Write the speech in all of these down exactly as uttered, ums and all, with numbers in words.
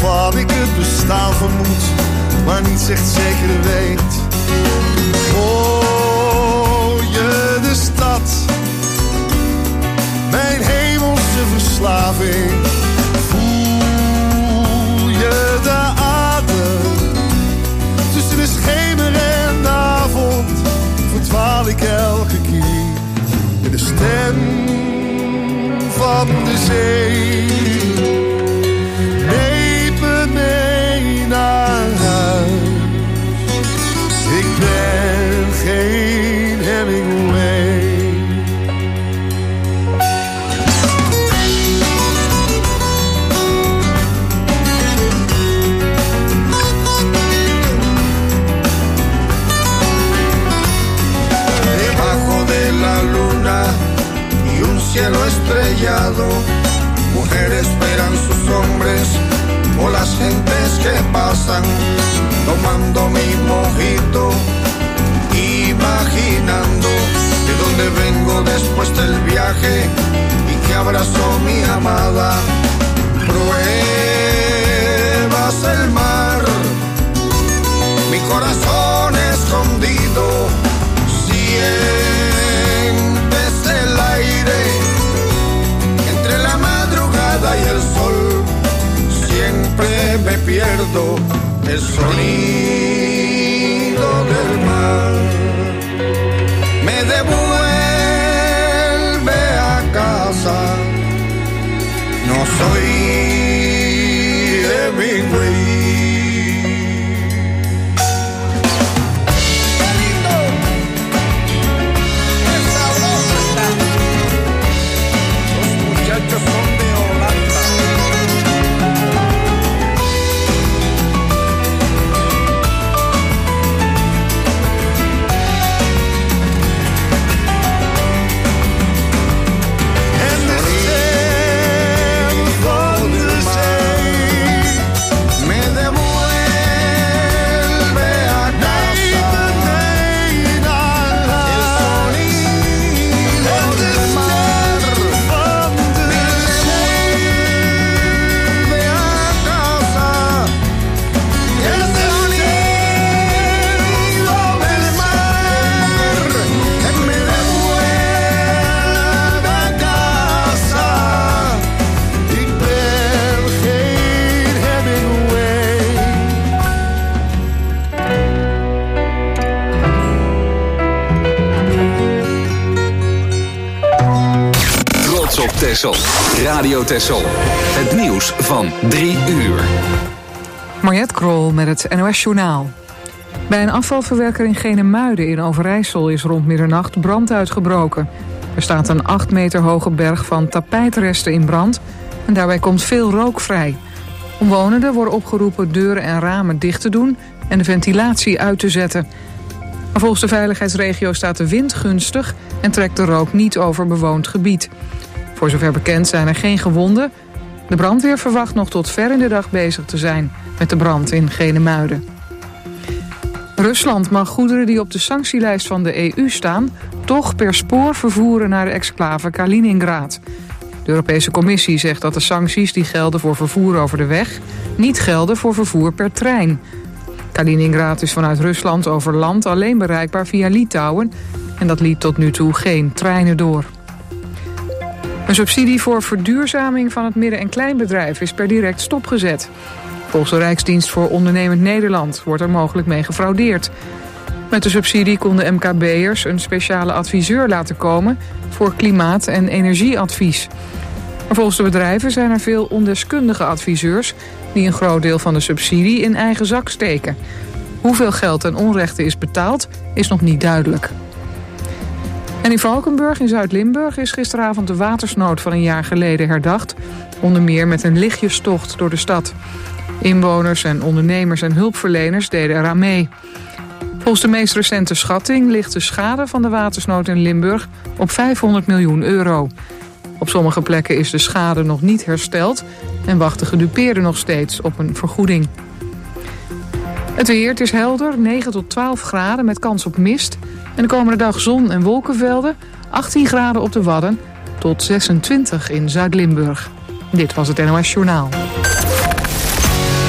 waarvan ik het bestaan vermoed, maar niets echt zeker weet. Hoor je de stad, mijn hemelse verslaving? Voel je de adem tussen de schemer en de avond? Verdwaal ik elke keer in de stem van de zee. Neem me mee naar huis. Ik ben geen Hemingway. Debajo de la luna y un cielo estrellado, mujeres esperan sus hombres o las gentes que pasan, tomando mi mojito, imaginando de dónde vengo después del viaje y que abrazó mi amada. Pruebas el mar, mi corazón escondido, sientes el aire entre la madrugada y el sol. Siempre me pierdo el sonido del mar. Me devuelve a casa. No soy Hemingway. Texel. Radio Texel. Het nieuws van drie uur. Mariette Krol met het N O S-journaal. Bij een afvalverwerker in Genemuiden in Overijssel is rond middernacht brand uitgebroken. Er staat een acht meter hoge berg van tapijtresten in brand en daarbij komt veel rook vrij. Omwonenden worden opgeroepen deuren en ramen dicht te doen en de ventilatie uit te zetten. Maar volgens de veiligheidsregio staat de wind gunstig en trekt de rook niet over bewoond gebied. Voor zover bekend zijn er geen gewonden. De brandweer verwacht nog tot ver in de dag bezig te zijn met de brand in Genemuiden. Rusland mag goederen die op de sanctielijst van de E U staan toch per spoor vervoeren naar de exclave Kaliningrad. De Europese Commissie zegt dat de sancties die gelden voor vervoer over de weg niet gelden voor vervoer per trein. Kaliningrad is vanuit Rusland over land alleen bereikbaar via Litouwen en dat liet tot nu toe geen treinen door. Een subsidie voor verduurzaming van het midden- en kleinbedrijf is per direct stopgezet. Volgens de Rijksdienst voor Ondernemend Nederland wordt er mogelijk mee gefraudeerd. Met de subsidie konden M K B'ers een speciale adviseur laten komen voor klimaat- en energieadvies. Maar volgens de bedrijven zijn er veel ondeskundige adviseurs die een groot deel van de subsidie in eigen zak steken. Hoeveel geld ten onrechte is betaald, is nog niet duidelijk. En in Valkenburg in Zuid-Limburg is gisteravond de watersnood van een jaar geleden herdacht. Onder meer met een lichtjestocht door de stad. Inwoners en ondernemers en hulpverleners deden eraan mee. Volgens de meest recente schatting ligt de schade van de watersnood in Limburg op vijfhonderd miljoen euro. Op sommige plekken is de schade nog niet hersteld en wachten gedupeerden nog steeds op een vergoeding. Het weer, het is helder, negen tot twaalf graden met kans op mist. En de komende dag zon en wolkenvelden, achttien graden op de Wadden tot zesentwintig in Zuid-Limburg. Dit was het N O S Journaal.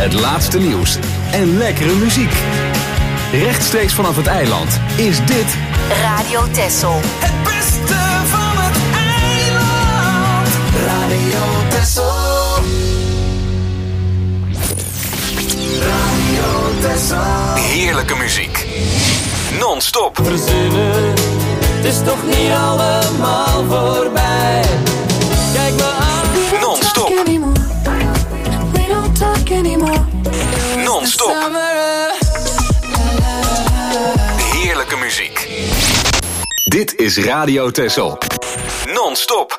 Het laatste nieuws en lekkere muziek. Rechtstreeks vanaf het eiland is dit Radio Texel. Het beste van het eiland. Radio Texel. Radio Texel. heerlijke muziek. Non-stop. Verzinnen, het is toch niet allemaal voorbij. Kijk me aan. Non-stop. Non-stop. Heerlijke muziek. Dit is Radio Texel. Non-stop.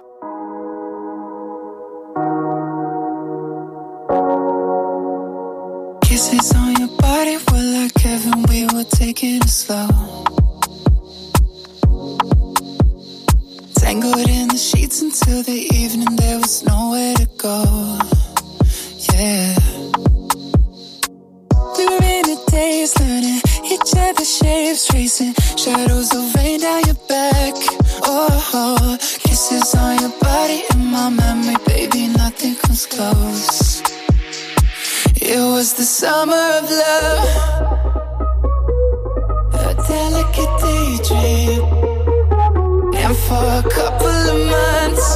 Kisses on your body were like heaven, we were taking it slow. Tangled in the sheets until the evening, there was nowhere to go. Yeah. We were in a daze, learning each other's shapes, tracing shadows of rain down your back. Oh, kisses on your body in my memory, baby, nothing comes close. It was the summer of love, a delicate daydream, and for a couple of months,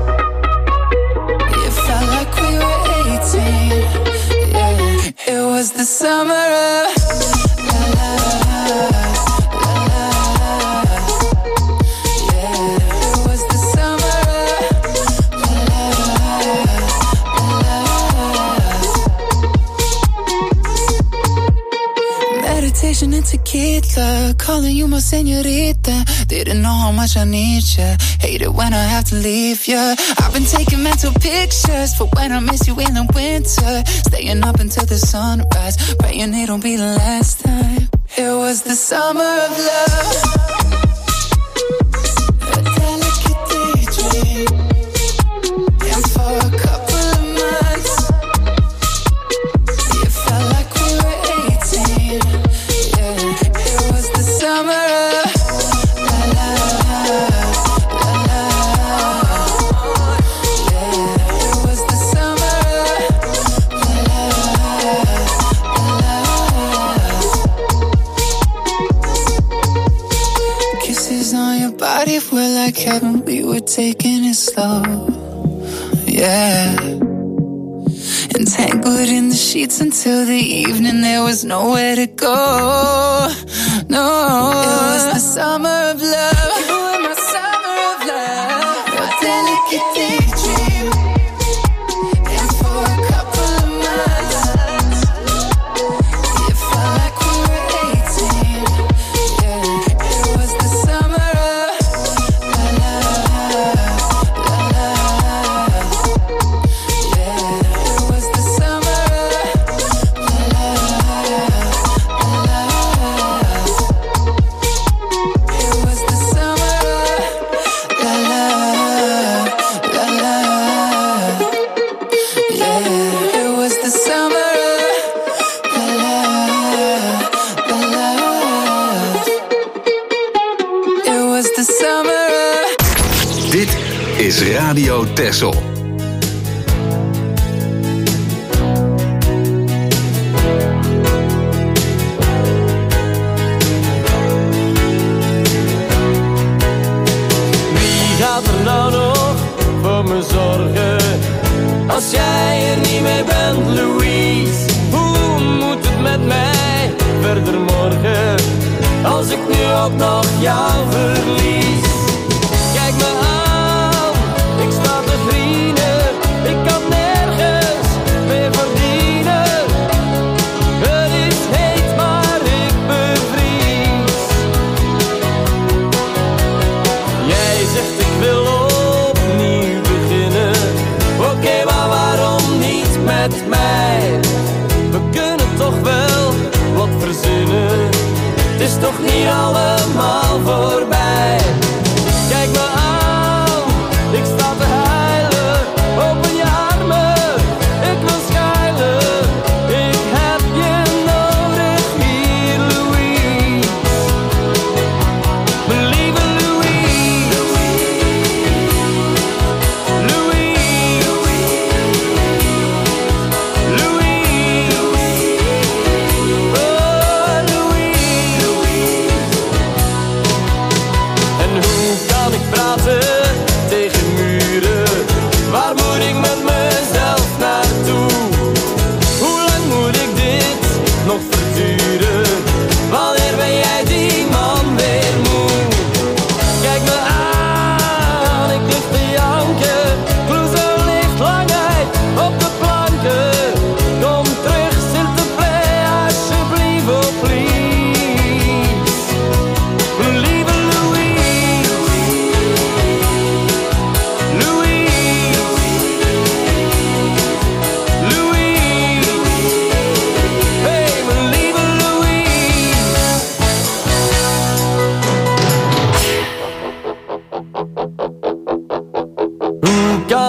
it felt like we were eighteen. Yeah, it was the summer of love. And tequila, calling you my señorita. Didn't know how much I need ya. Hate it when I have to leave ya. I've been taking mental pictures for when I miss you in the winter. Staying up until the sunrise, praying it'll be the last time. It was the summer of love, a delicate daydream, and for a couple of months, it felt like we were eighteen. Summer of la la la la. Yeah, it was the summer of la la la. Kisses on your body were like heaven, we were taking it slow. Yeah. Entangled in the sheets until the evening, there was nowhere to go. No, it was the summer of love. You were my summer of love, a delicate daydream, and for a couple of months, it felt like we were eighteen. Yeah, it was the summer of la la la la. Yeah, it was the summer of la la la la. Is Radio Texel. Wie gaat er nou nog voor me zorgen als jij er niet meer bent, Louise? Hoe moet het met mij verder morgen als ik nu ook nog jou verlies? Kijk me aan, ik sta te vrienden, ik kan nergens meer verdienen. Het is heet, maar ik bevries. Jij zegt ik wil opnieuw beginnen. Oké, okay, maar waarom niet met mij? We kunnen toch wel wat verzinnen. Het is toch niet allemaal voorbij. Kijk me aan, ik sta te huilen, open je armen, ik wil schuilen. Ik heb je nodig hier, Louise. Mijn lieve Louise. Louise. Louise.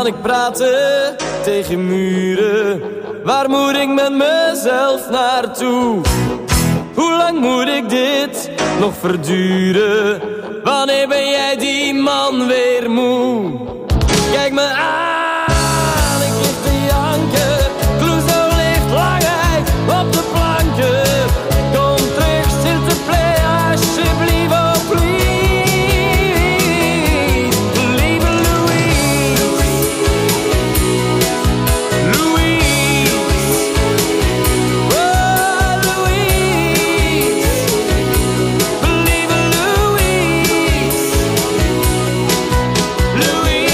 kan ik praten tegen muren? Waar moet ik met mezelf naartoe? Hoe lang moet ik dit nog verduren? Wanneer ben jij die man weer moe? Kijk me aan, ik lig te janken. Clouseau ligt langheid op de planken. Kom terug, s'il te plaît, alsjeblieft, oh please. Lieve Louise, Louise, oh Louise, lieve Louise, Louise.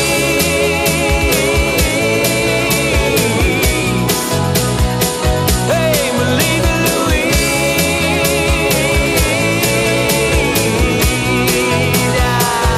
Hey, mijn lieve Louise, ja.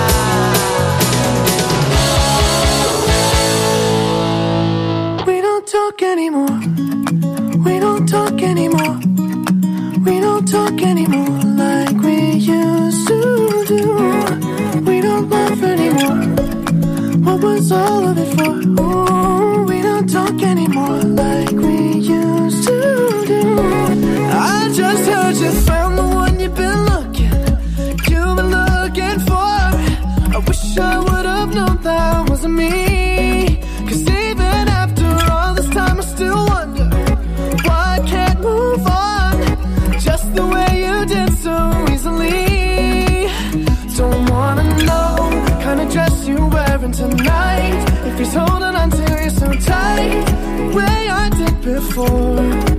We don't talk anymore. We don't talk anymore. We don't talk anymore like we used to do. We don't laugh anymore. What was all of it for? Ooh, we don't talk anymore like we used to do. I just heard you found the one you've been looking, you've been looking for. I wish I would have known that wasn't me. Cause even after all this time I still wonder why I can't move on just the way you did so easily. Don't wanna know kind of dress you wearing tonight, if he's holding on to you so tight the way I did before.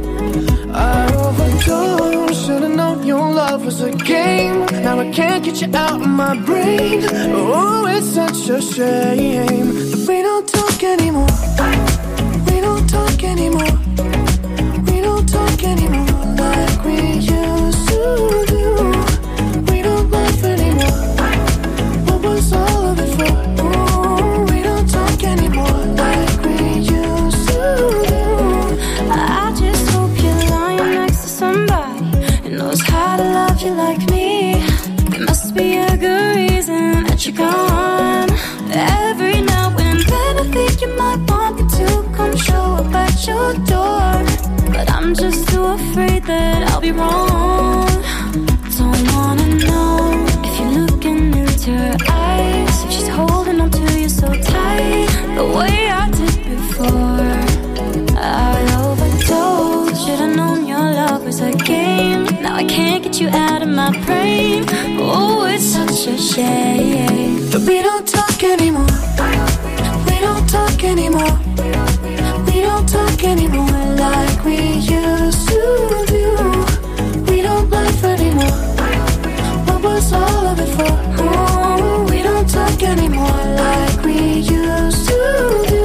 I overdosed, should've known your love was a game. Now I can't get you out of my brain. Oh, it's such a shame that we don't talk anymore. We don't talk anymore. We don't talk anymore like we used to do. We don't laugh anymore. What was all of it for? Ooh, we don't talk anymore like we used to do. I just hope you're lying next to somebody who knows how to love you like me. There must be a good reason that you're gone. Every now and then I think you might want me to come show up at your door, but I'm just too afraid that I'll be wrong. Don't wanna know if you're looking into her eyes, if she's holding on to you so tight the way I did before. I overdosed, should've known your love was a game. Now I can't get you out of my brain. Oh, it's such a shame But we don't talk anymore. We don't talk anymore. We don't talk anymore like we used to do. We don't laugh anymore. What was all of it for? Oh, we don't talk anymore like we used to do.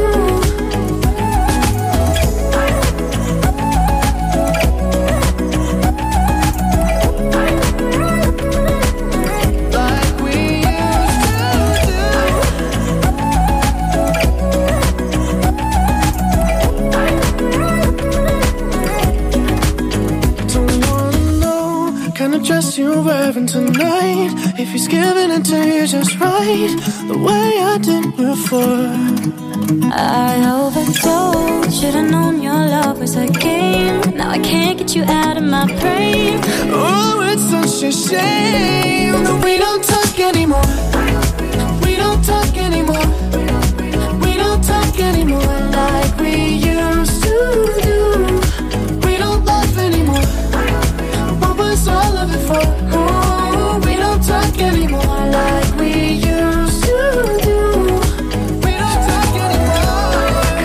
Dress you're wearing tonight, if he's giving it to you just right the way I did before. I overdosed, should've known your love was a game. Now I can't get you out of my brain. Oh, it's such a shame that we don't talk anymore. We don't talk anymore. We don't talk anymore like we used to do. We don't laugh anymore. What was all of it for? Oh, we don't talk anymore like we used to do. We don't talk anymore.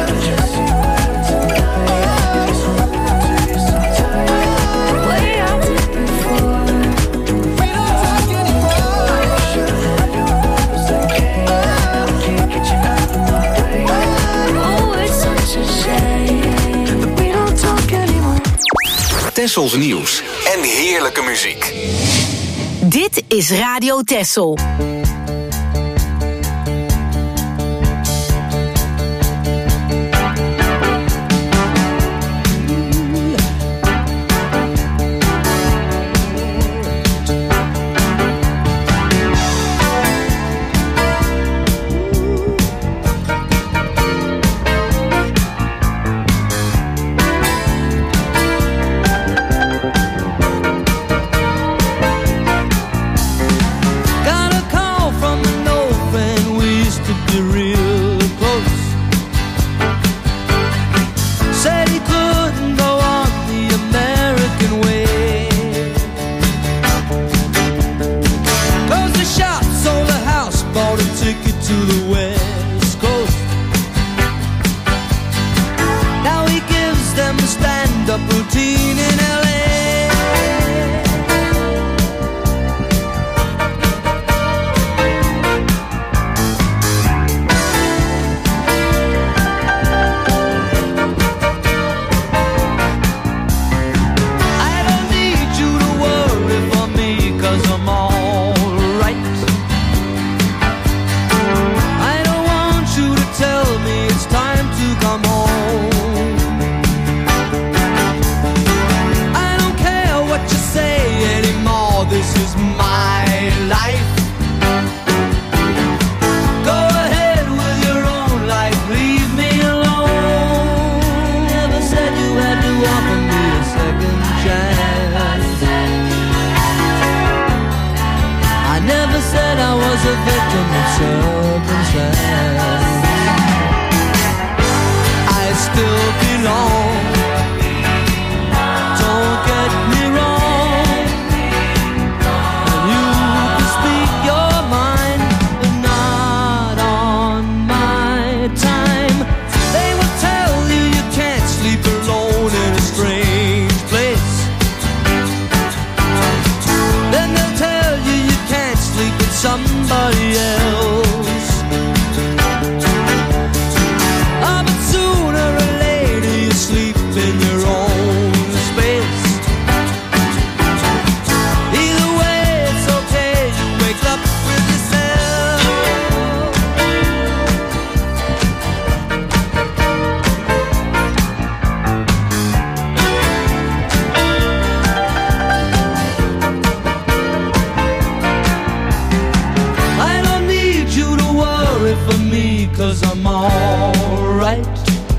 The way I did before. We don't talk anymore. Can't get you out of my way. Oh, it's such a shame that we don't talk anymore. Tessels nieuws en heerlijke muziek. Dit is Radio Tessel. seventeen in L A. I don't need you to worry for me, 'cause I'm alright. I don't want you to tell me it's time to come home. I don't care what you say anymore, this is my life. Go ahead with your own life, leave me alone. Never said you had to offer me a second chance. I never said I was a victim of circumstance. I still belong, don't get me wrong. And you can speak your mind, but not on my time. They will tell you you can't sleep alone in a strange place. Then they'll tell you you can't sleep with somebody else. Ah, but sooner or later you sleep in your own space. Either way it's okay, you wake up with yourself. I don't need you to worry for me, 'cause I'm alright.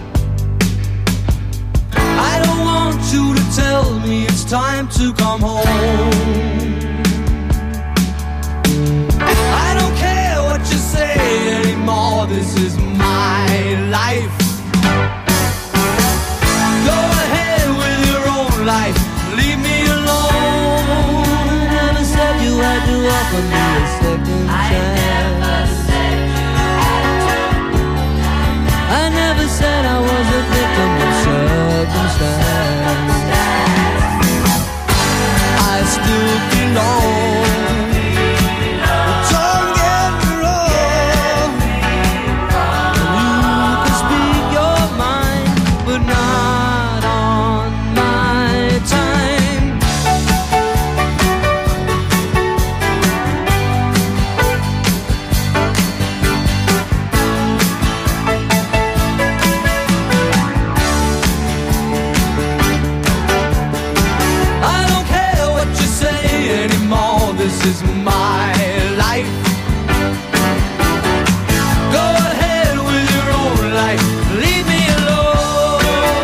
I don't want you to tell me it's time to come home. I don't care what you say anymore, this is my life. Go ahead with your own life, leave me alone. Never said you had to offer me a second chance. I never said I was a victim of circumstance. I still belong, don't get me wrong. You can speak your mind, but not on my time. I don't care what you say anymore, this is my life. Go ahead with your own life, leave me alone.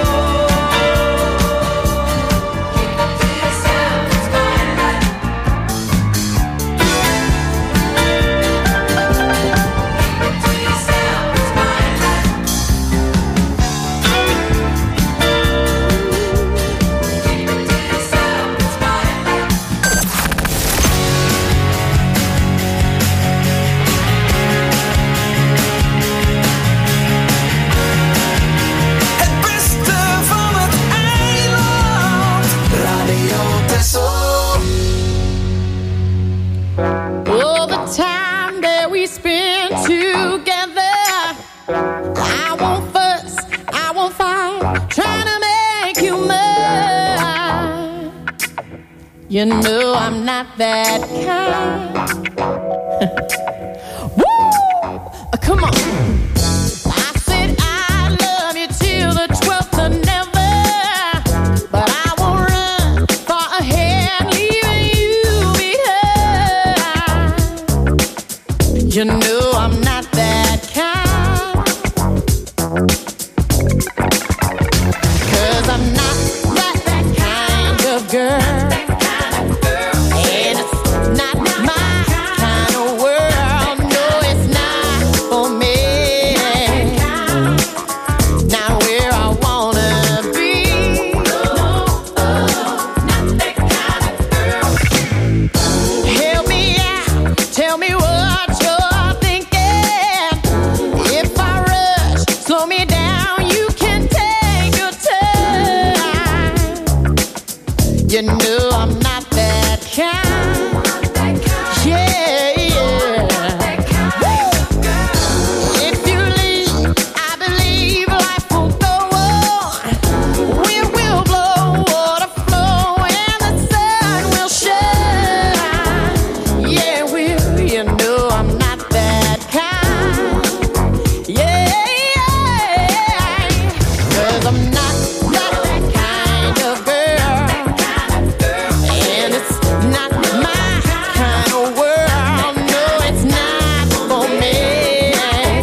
Keep it to yourself, it's my life. Keep it to yourself, it's my life. Keep it to yourself, it's my life. Het beste van het eiland. Radio Texel. All the time that we spend together, I won't fuss, I won't fight, trying to make you mine. You know I'm not that kind. Woo! Come on. I said I love you till the twelfth of never, but I won't run far ahead, leaving you behind. You know I'm not that kind, 'cause I'm not that, that kind of girl. And it's not my kind of world. No, it's not for me. Not where I wanna be. No, not that kind of girl. Help me out, tell me what you're thinking. If I rush, slow me down, you can take your time. You know I'm not that kind. Yeah, yeah. If you leave, I believe life will go on. Wind will blow, water flow, and the sun will shine. Yeah, well, you know I'm not that kind. Yeah, yeah. 'Cause I'm not that kind of girl. And it's not my kind of world. No, it's not for me.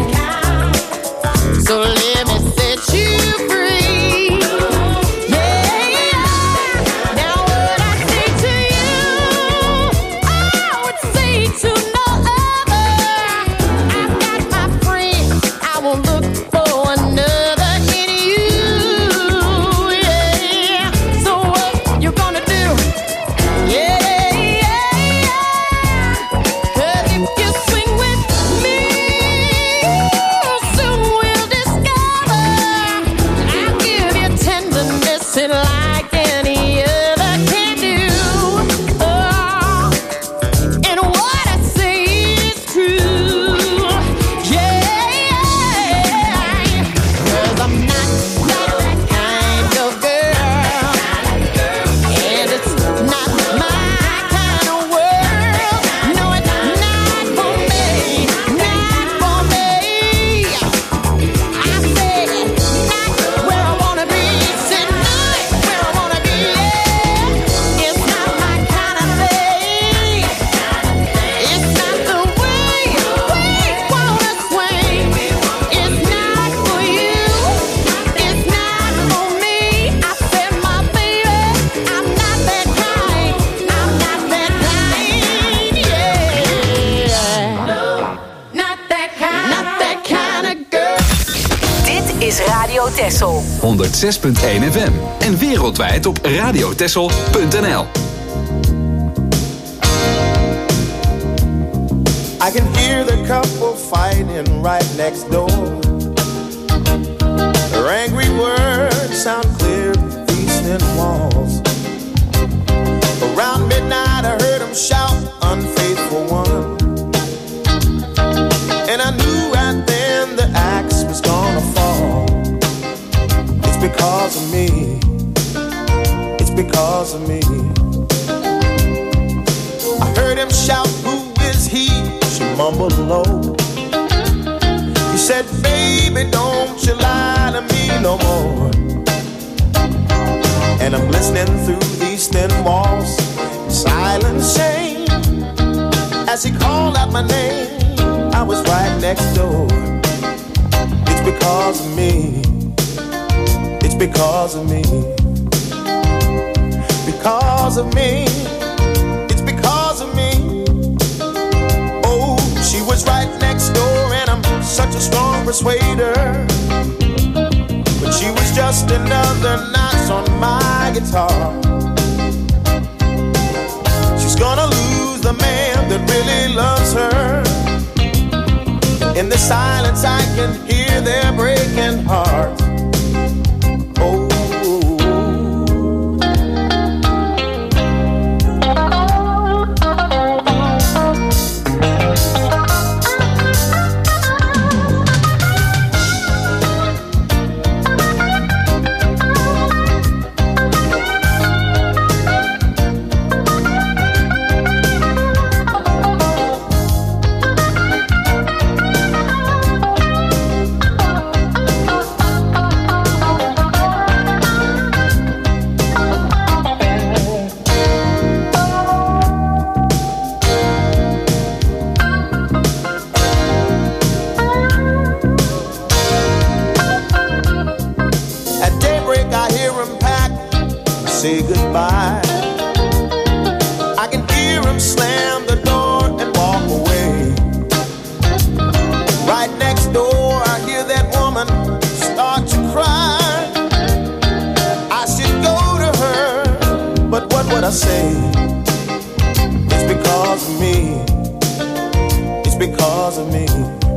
So let me set you free. Yeah. Now what I say to you, I would say to no other. I've got my friends, I won't look for another in you. Yeah. So what you gonna do? Yeah, yeah, yeah. 'Cause if you swing with me, soon we'll discover I'll give you tenderness and like any other can do. Oh, and what I say is true. Yeah, 'cause I'm not that kind of girl. And it's not my kind of world. No, it's not for me. Not for me. I said, not where I wanna be. Said not where I wanna be. Yeah. It's not my kind of thing. It's not the way we wanna swing. It's not for you. It's not for me. I said, my baby, I'm not that kind. I'm not that kind. Yeah. No, not that kind. Not that kind of girl. Dit is Radio Texel. honderd zes punt één F M en wereldwijd op radiotessel punt n l. I can hear the couple fighting right next door. Their angry words sound clear through these thin walls. Around midnight I heard them shout, unfaithful one. And I knew right then the axe was gonna fall. It's because of me. It's because of me. I heard him shout, who is he? She mumbled low. He said, baby, don't you lie to me no more. And I'm listening through these thin walls, silent shame. As he called out my name, I was right next door. It's because of me. It's because of me. Because of me. It's because of me. Oh, she was right next door, and I'm such a strong persuader. But she was just another notch on my guitar. She's gonna lose the man that really loves her. In the silence I can hear their breaking heart. Oh, say goodbye. I can hear him slam the door and walk away. Right next door I hear that woman start to cry. I should go to her, but what would I say? It's because of me. It's because of me.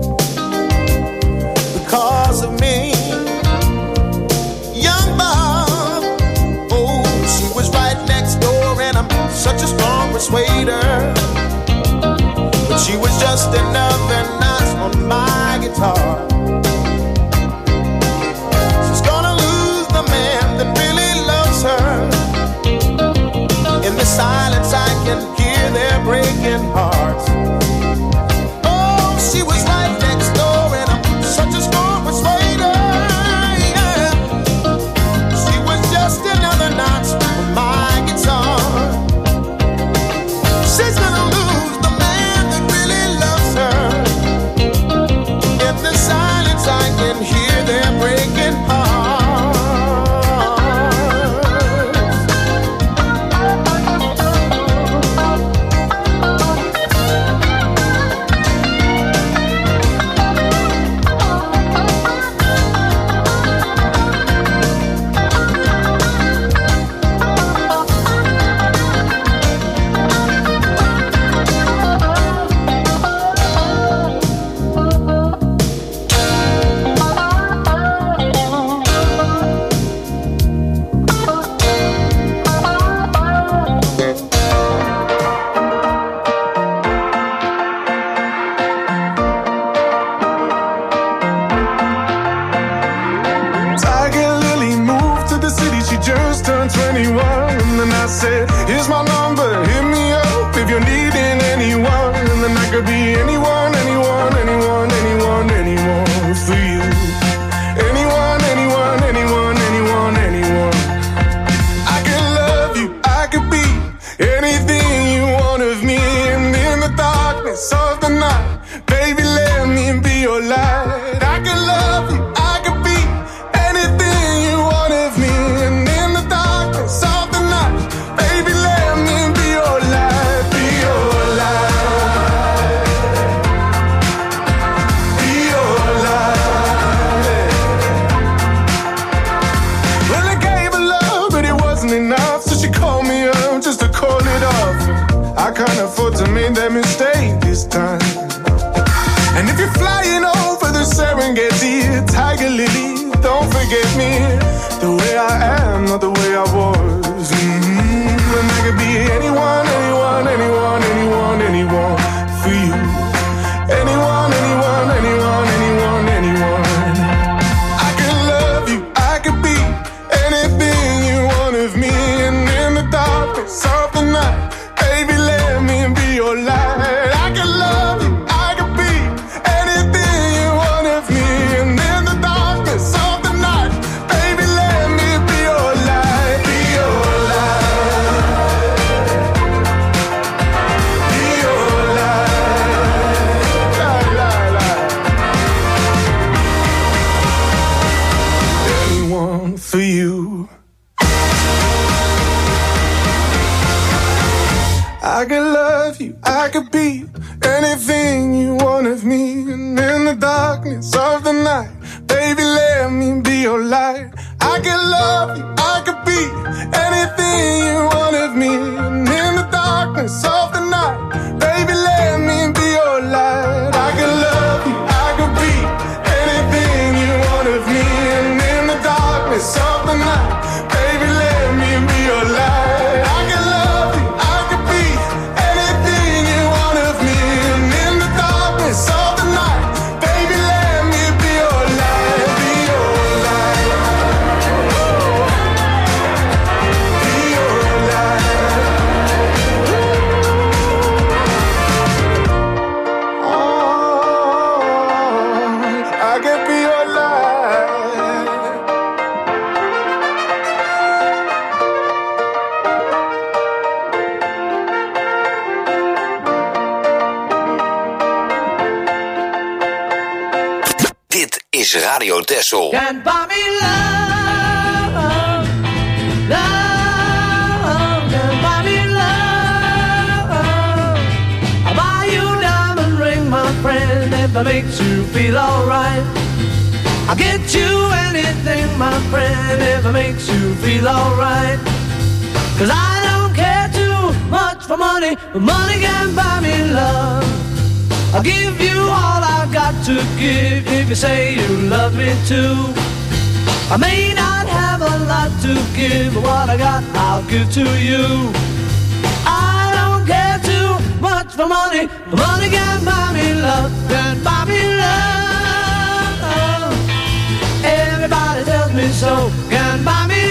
Because of me. Young Bob, oh, she was right next door. such a strong persuader. But she was just another notch on my guitar. She's gonna lose the man that really loves her. In the silence I can hear their breaking hearts. Oh, she was right next door and I'm such a strong persuader. Yeah. She was just another notch on my guitar. She's gonna lose the man that really loves her. In the silence I can hear their breaking hearts. Here's my number, hit me up if you're needing anyone. And then I could be anyone, anyone, anyone, anyone, anyone for you. Anyone, anyone, anyone, anyone, anyone. I could love you, I could be anything you want of me. And in the darkness of the night, baby, let me be your light. I could love you, I could be anything you want of me. And in the darkness of the night, baby, let me be your light, be your light, be your light. Well, I gave her love, but it wasn't enough, so she called me up just to call it off. I can't afford to make that mistake this time. And if you're flying over the Serengeti, Tiger Lily, don't forget me. The way I am, not the way I was. Mm-hmm. And I could be anyone, anyone, anyone, anyone, anyone for you. Anyone, anyone, anyone, anyone, anyone. I could love you, I could be anything you want of me. And in the darkness of the night, baby, let me be your light. I could love you, I could be anything you want of me. And in the darkness of the night, baby, let me be your light, be your light, be your light, la, la, la. Anyone for you. I could love you, I could be anything you want of me. And in the darkness of the night, baby, let me be your light. I could love you, I could be anything you want of me. And in the darkness of the night, baby, let me be your light. I could love you, I could be anything you want of me. And in the darkness of the night, baby, let me be your light. I could love you, I could be anything you want of me. And in the darkness of the night, baby, let me be your light, be your light, be your light. Oh, I can be your light. Dit is Radio Texel. Can't buy me love, love, can't buy me love. I'll buy you a diamond ring, my friend, if it makes you feel alright. I'll get you anything, my friend, if it makes you feel alright. Cause I don't care too much for money, but money can't buy me love. I'll give you all I've got to give if you say you love me too. I may not have a lot to give, but what I got I'll give to you. I much for money. Money can't buy me love, can't buy me love. Everybody tells me so, can't buy me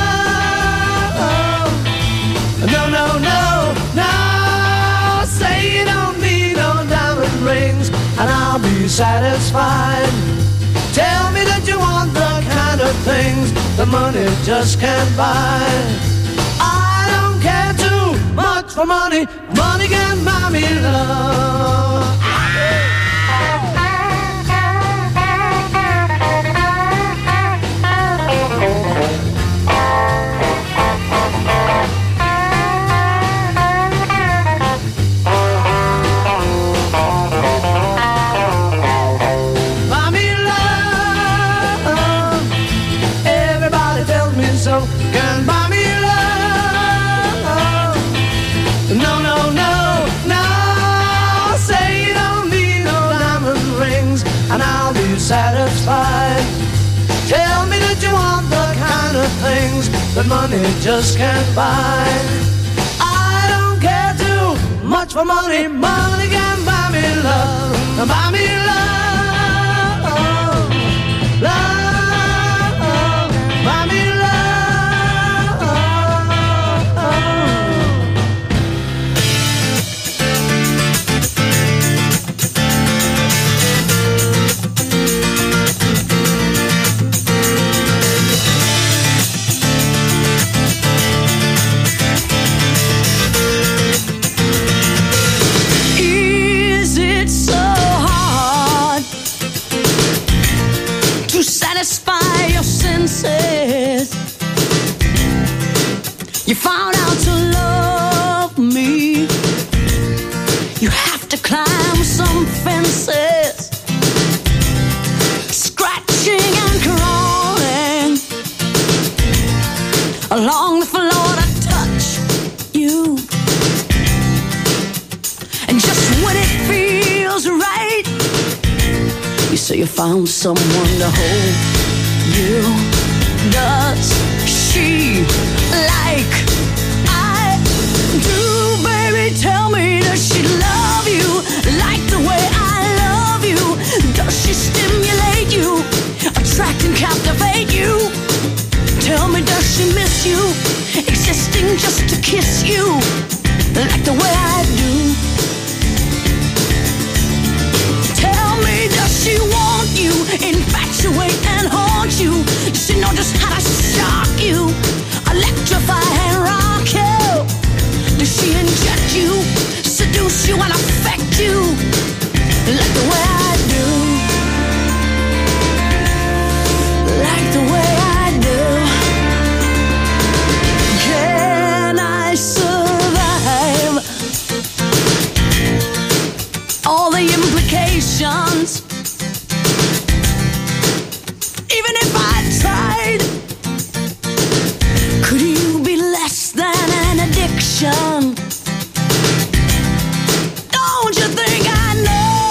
love. No, no, no, no. Say you don't need no diamond rings, and I'll be satisfied. Tell me that you want the kind of things the money just can't buy. I don't care too much for money. Money can't buy me love. Can't buy me love. No, no, no, no. Say you don't need no diamond rings, and I'll be satisfied. Tell me that you want the kind of things that money just can't buy. I don't care too much for money. Money can buy me love. Buy me love. Love. Buy me love. Satisfy your senses. You found out to love me. You have to climb some fences, scratching and crawling along the floor to touch you. And just when it feels right, you say you found someone to hold you. Does she like I do, baby? Tell me, does she love you like the way I love you? Does she stimulate you, attract and captivate you? Tell me, does she miss you, existing just to kiss you like the way I do? Does she want you, infatuate and haunt you? Does she know just how to shock you, electrify and rock you? Does she inject you, seduce you and affect you like the way I do? Like the way I do. Can I survive all the implications? Even if I tried, could you be less than an addiction? Don't you think I know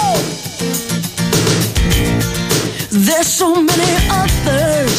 there's so many others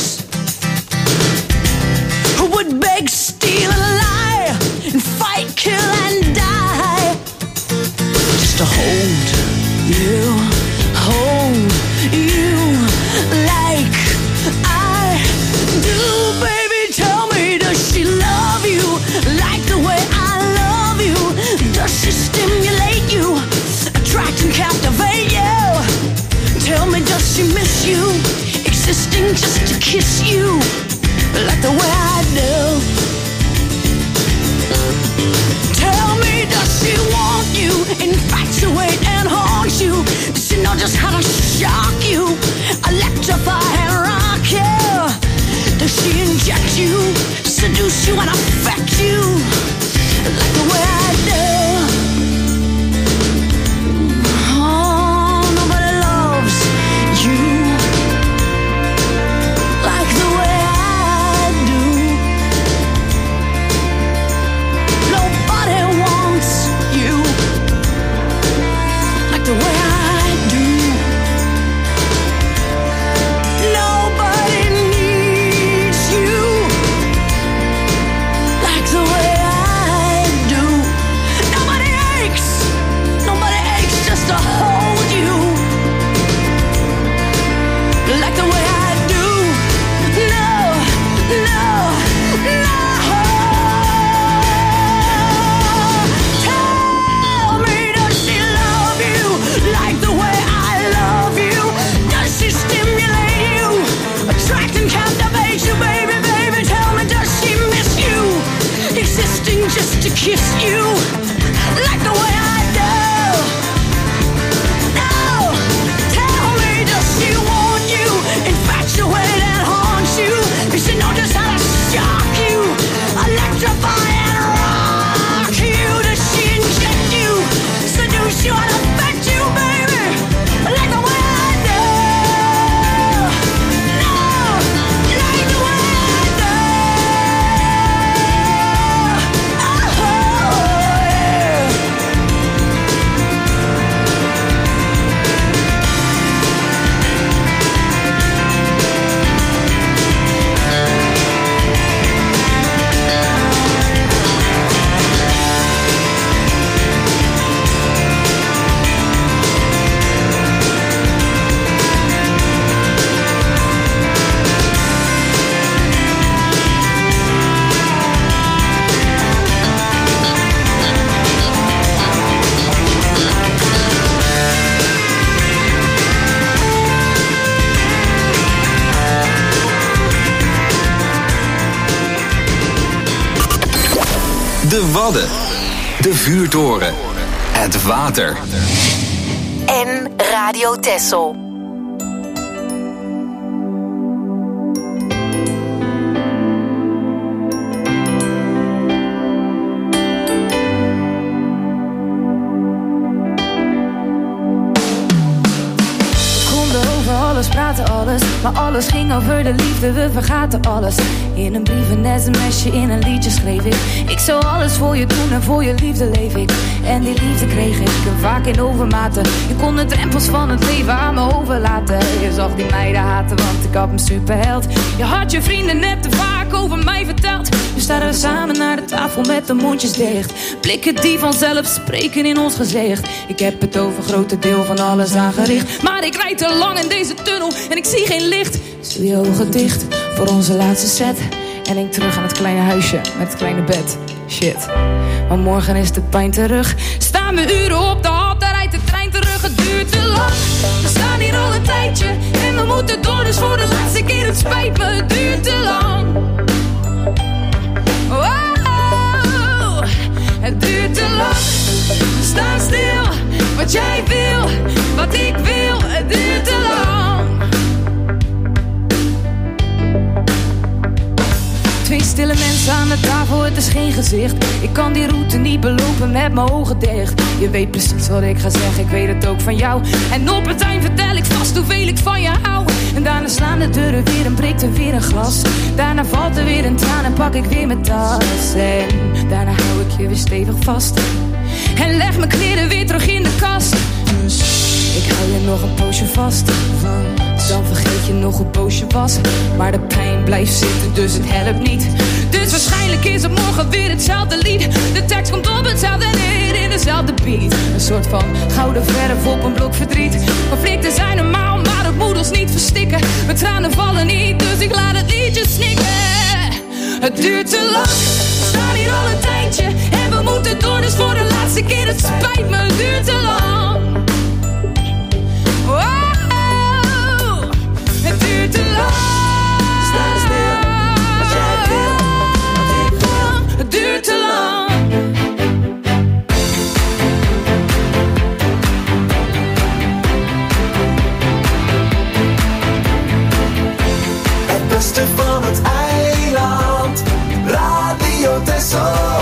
who would beg, steal and lie and fight, kill and die just to hold you, hold you like I do, baby. Tell me, does she love you like the way I love you? Does she stimulate you, attract and captivate you? Tell me, does she miss you, existing just to kiss you like the way I do? Tell me, does she want you, infatuate and haunt you? Does she know just how to shock you, electrify and rock you? Does she inject you, seduce you and affect you like the way I do? Oh, nobody loves you like the way I do. Nobody wants you like the way I do. Nobody needs you like the way I do. just to kiss you like the way I do. No, tell me, does she want you? Infatuate and haunt you? Does she know just how to shock you? Electrify and rock you? Does she inject you? Seduce you and affect you, baby? Like the way I do. No, like the way I do. Oh, yeah. De Wadden. De vuurtoren. Het water. En Radio Texel. Alles, praten alles, maar alles ging over de liefde, we vergaten alles. In een brief, een sms'je, in een liedje schreef ik. Ik zou alles voor je doen en voor je liefde leef ik. En die liefde kreeg ik vaak in overmaten. Je kon de drempels van het leven aan me overlaten. Je zag die meiden haten, want ik had een superheld. Je had je vrienden net te vaak over mij verteld. Nu staan we samen naar de tafel met de mondjes dicht. Blikken die vanzelf spreken in ons gezicht. Ik heb het over grote deel van alles aangericht. Maar ik rijd te lang in deze tunnel en ik zie geen licht. Dus doe je ogen dicht voor onze laatste set. En denk terug aan het kleine huisje met het kleine bed. Shit, maar morgen is de pijn terug. Staan we uren op de hal, daar rijdt de trein terug. Het duurt te lang, we staan hier al een tijdje. En we moeten door, dus voor de laatste keer, het spijt me. Het duurt te lang. Wow, het duurt te lang. Sta stil, wat jij wil, wat ik wil. Het duurt te lang. Twee stille mensen aan de tafel, het is geen gezicht. Ik kan die route niet belopen met mijn ogen dicht. Je weet precies wat ik ga zeggen, ik weet het ook van jou. En op het eind vertel ik vast hoeveel ik van je hou. En daarna slaan de deuren weer en breekt er weer een glas. Daarna valt er weer een traan en pak ik weer mijn tas. En daarna hou ik je weer stevig vast. En leg mijn kleren weer terug in de kast. Dus ik hou je nog een poosje vast. Dan vergeet je nog hoe boos je was. Maar de pijn blijft zitten, dus het helpt niet. Dus waarschijnlijk is het morgen weer hetzelfde lied. De tekst komt op hetzelfde neer in dezelfde beat. Een soort van gouden verf op een blok verdriet. Conflicten zijn normaal, maar het moet ons niet verstikken. Mijn tranen vallen niet, dus ik laat het liedje snikken. Het duurt te lang, we staan hier al een tijdje. En we moeten door, dus voor de laatste keer, het spijt me. Het duurt te lang. Wow, het duurt te lang. Sta stil, wat jij wil, wat ik wil. Het duurt te lang. Het beste van het eiland, Radio Texel.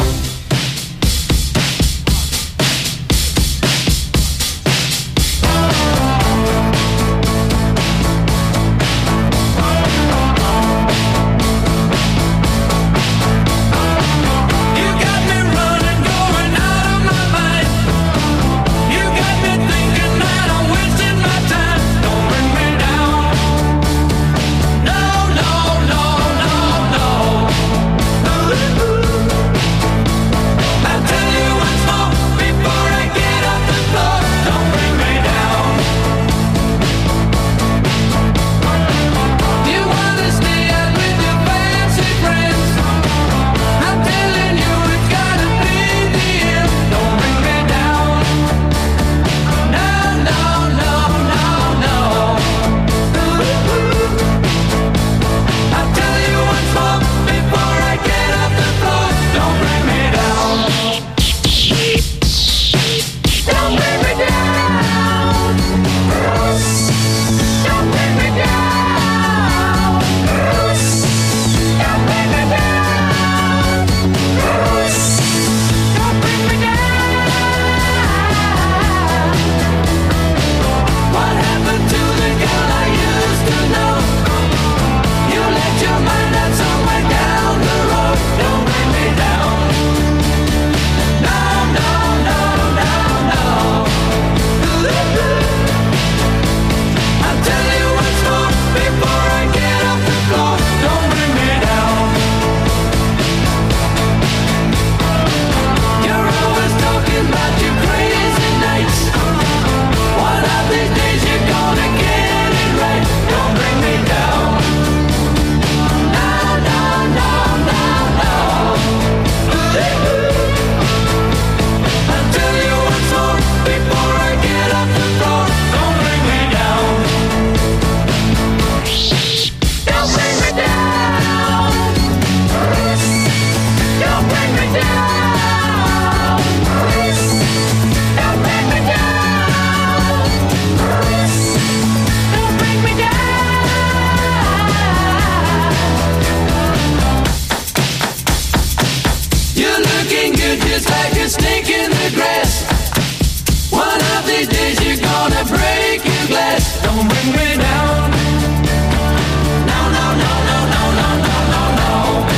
you're just like a snake in the grass. One of these days you're gonna break your glass. Don't bring me down. No, no, no, no, no, no, no, no, no.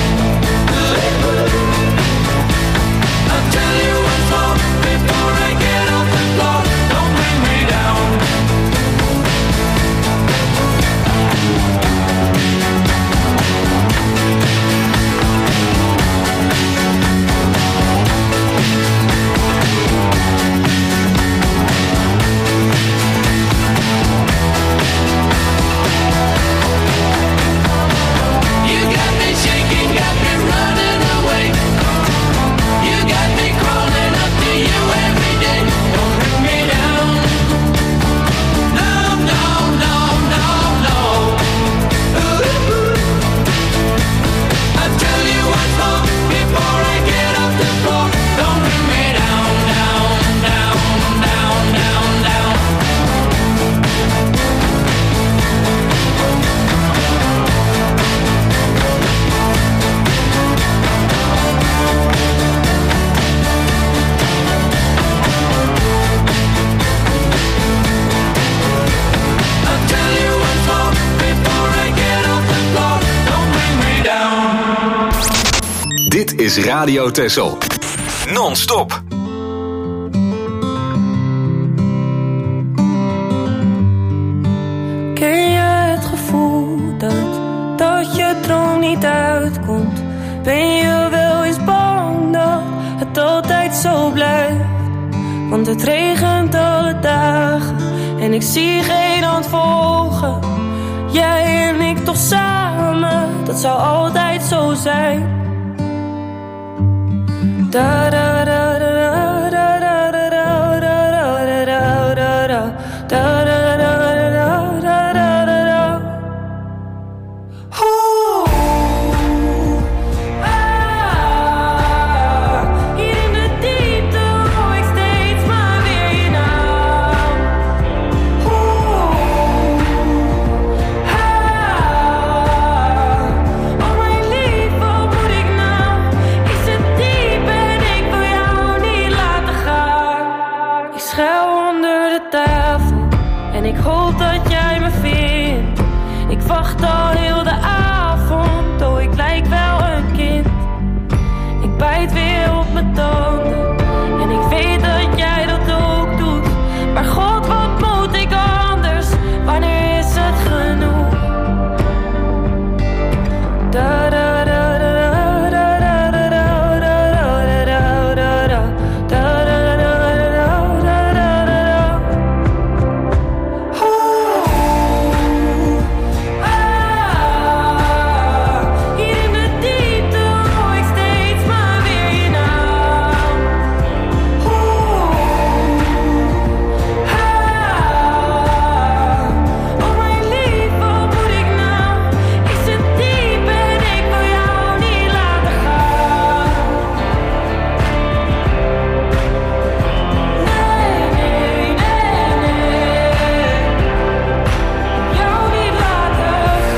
I'll tell you what's wrong before I get off the floor. Don't bring me down. You got me shaking, got me running away. You got me crawling up to you every day. Don't bring me down. No, no, no, no, no. Ooh. I'll tell you what's wrong before I get off the floor. Don't bring me down, down, down, down, down, down. I'll tell you what's wrong before I get off the floor. Don't bring me down. Dit is Radio Texel. Non-stop. Ken je het gevoel dat, dat je droom niet uitkomt? Ben je wel eens bang dat het altijd zo blijft? Want het regent alle dagen en ik zie geen hand volgen. Jij en ik toch samen, dat zou altijd zo zijn. Da da da da da da da da da da da da da da da da da da da da. Oeh, ah, hier in de diepte hoor ik steeds maar weer je naam. Oeh, ah, oh mijn lief, wat moet ik nou? Is het diep en ik wil jou niet laten gaan. Ik schuil onder de tafel en ik hoop dat jij me vindt. Ik wacht al heel de avond, oh ik lijk wel een kind. Ik bijt weer op mijn tanden en ik weet dat jij dat ook doet. Maar God, wat moet ik anders? Wanneer is het genoeg? Da da da da da da da da da da da da da da da da da da da. Oeh, ah, hier in de diepte hoor ik steeds maar weer je naam. Oeh, ah, oh mijn lief, wat moet ik nou? Is het diep en ik wil jou niet laten gaan. Nee, nee, nee, nee. Jou niet laten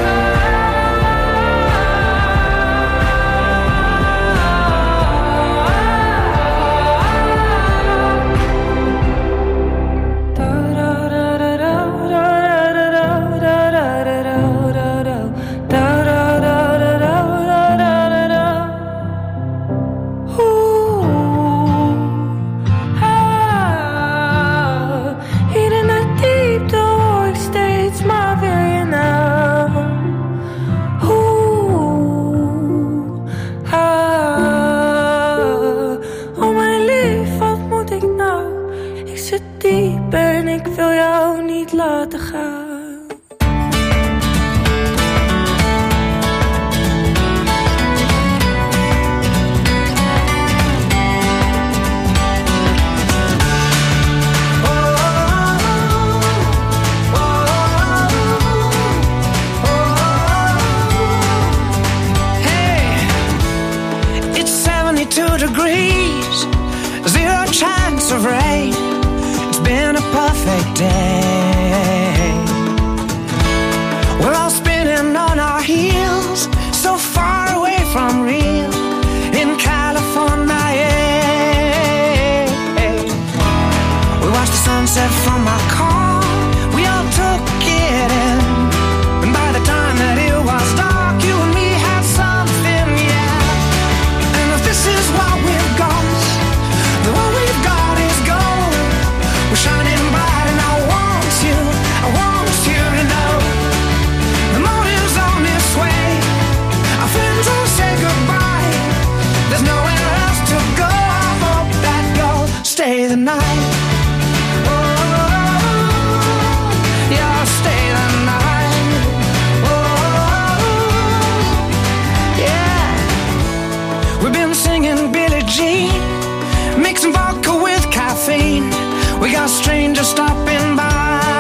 hier in de diepte hoor ik steeds maar weer je naam. Oeh, ah, oh mijn lief, wat moet ik nou? Ik zit diep en ik wil jou niet laten gaan. It's seventy-two degrees, zero chance of rain. It's been a perfect day. We're all spinning on our heels, so far away from real in California. Yeah. stay the night. Oh, you'll stay the night. Oh, yeah. We've been singing Billie Jean, mixing vodka with caffeine. We got strangers stopping by.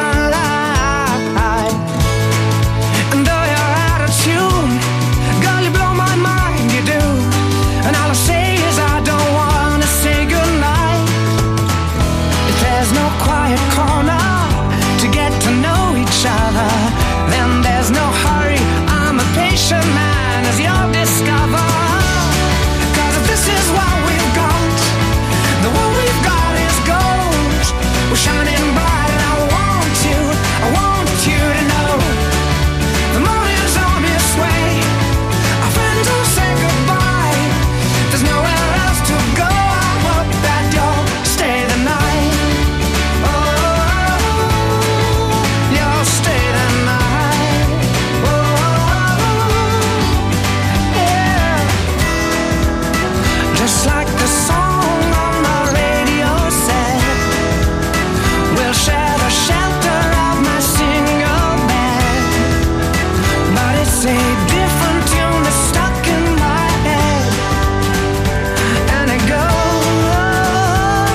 And though you're out of tune, girl, you blow my mind, you do. And all I say is I don't wanna say goodnight. If there's no quiet corner to get to know each other, then there's no hurry. I'm a patient man, as you'll discover. Cause if this is what we've got, then what we've got is gold. We're shining bright and I want you, I want you to know. The morning's on its way, our friends will say goodbye. There's nowhere else to go, I hope that you'll stay the night. Oh, you'll stay the night. Oh, yeah. Just like the song on the radio said, we'll share the shelter of my single bed. But it's a different tune that's stuck in my head. And it goes,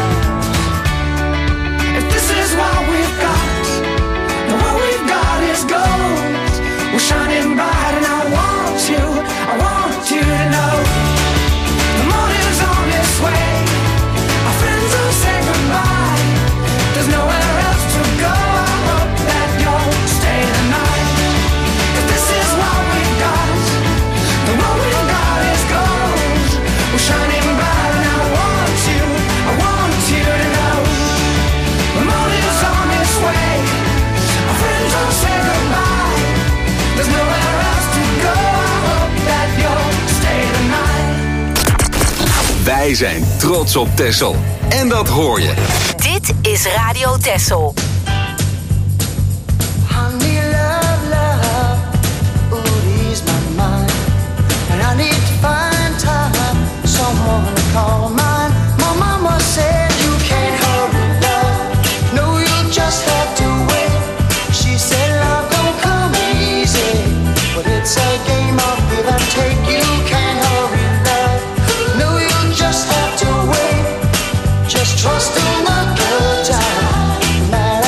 if this is what we've got, then what we've got is gold. We're shining bright and I want you, I want you to know. The morning's on its way, our friends will say goodbye. There's nowhere else to go, I hope that you'll stay the night. If this is what we've got, then what we've got is gold. We're shining bright and I want you, I want you to know. The morning's on its way, our friends will say goodbye. There's nowhere else to go, I hope that you'll stay the night. Wij zijn trots op Texel. En dat hoor je. Dit is Radio Texel. Honey, love, love, ooh, ease my mind. And I need to find time, someone to call mine. My mama said you can't hurry, love. No, you just have to wait. She said love don't come easy, but it's a game of give and take. You can't hurry, love. No, you just have to wait. Just trust in the good time. No matter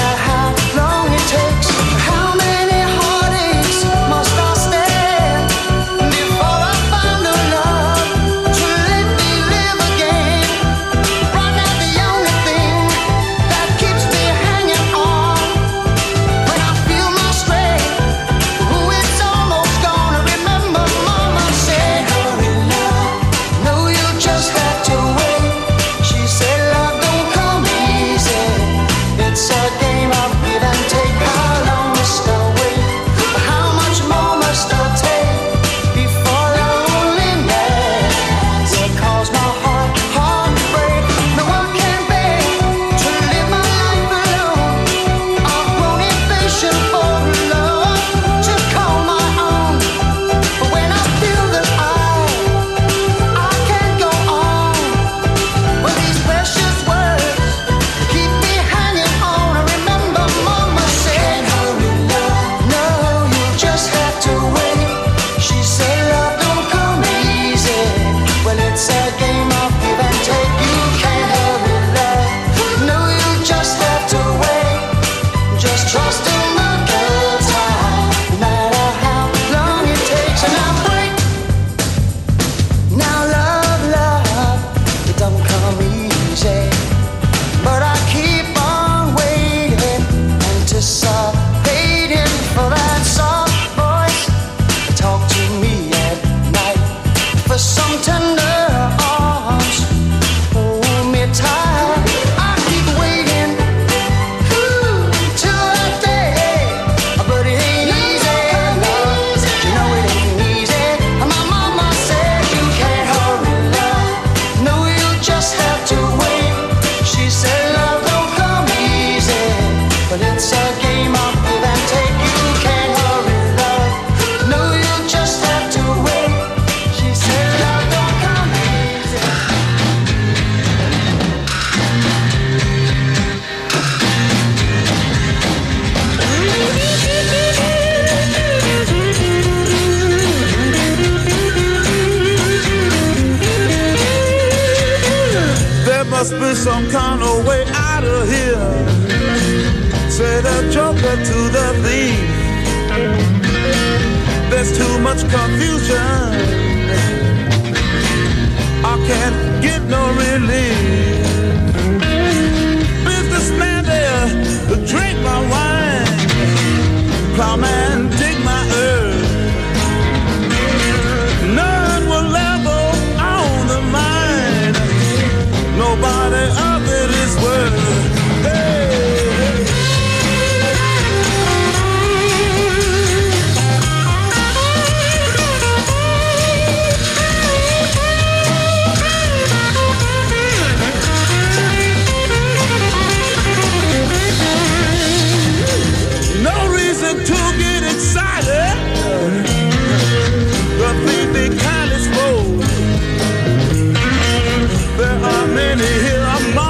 must be some kind of way out of here. Say the joker to the thief. There's too much confusion. I can't get no relief. Businessman there, drink my wine. Plowman, dig my earth. None will level on the mine. Nobody of it is worth. Hey. No reason to get excited. The thing they kind of spoke. There are many here among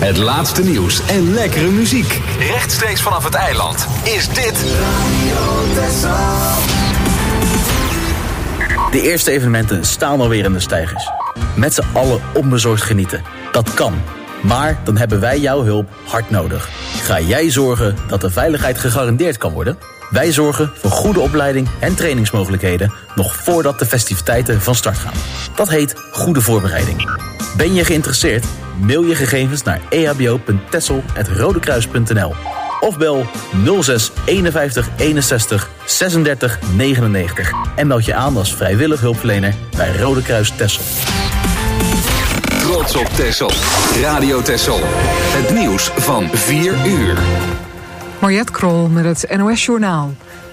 Het laatste nieuws en lekkere muziek. Rechtstreeks vanaf het eiland is dit Radio Texel. De eerste evenementen staan alweer in de steigers. Met z'n allen onbezorgd genieten. Dat kan. Maar dan hebben wij jouw hulp hard nodig. Ga jij zorgen dat de veiligheid gegarandeerd kan worden? Wij zorgen voor goede opleiding en trainingsmogelijkheden nog voordat de festiviteiten van start gaan. Dat heet goede voorbereiding. Ben je geïnteresseerd? Mail je gegevens naar e h b o punt texel apenstaartje rodekruis punt n l of bel nul zes eenenvijftig eenenzestig zesendertig negenennegentig en meld je aan als vrijwillig hulpverlener bij Rode Kruis Texel. Trots op Texel. Radio Texel. Het nieuws van vier uur. Mariette Krol met het N O S Journaal.